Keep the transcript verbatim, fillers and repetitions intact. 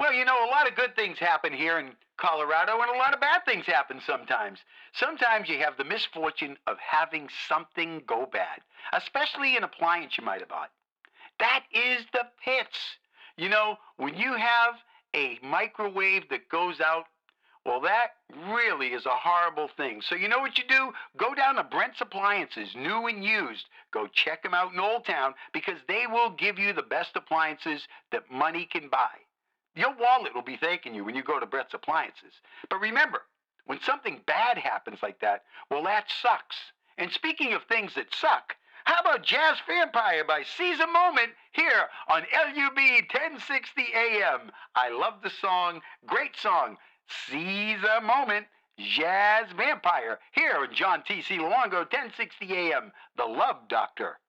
Well, you know, a lot of good things happen here in Colorado, and a lot of bad things happen sometimes. Sometimes you have the misfortune of having something go bad, especially an appliance you might have bought. That is the pits. You know, when you have a microwave that goes out, well, that really is a horrible thing. So, you know what you do? Go down to Brent's Appliances, new and used. Go check them out in Old Town because they will give you the best appliances that money can buy. Your wallet will be thanking you when you go to Brett's Appliances. But remember, when something bad happens like that, well, that sucks. And speaking of things that suck, how about Jazz Vampire by Seize a Moment here on L U B ten sixty A M? I love the song. Great song. Seize a Moment. Jazz Vampire here on John T C. Luongo ten sixty A M. The Love Doctor.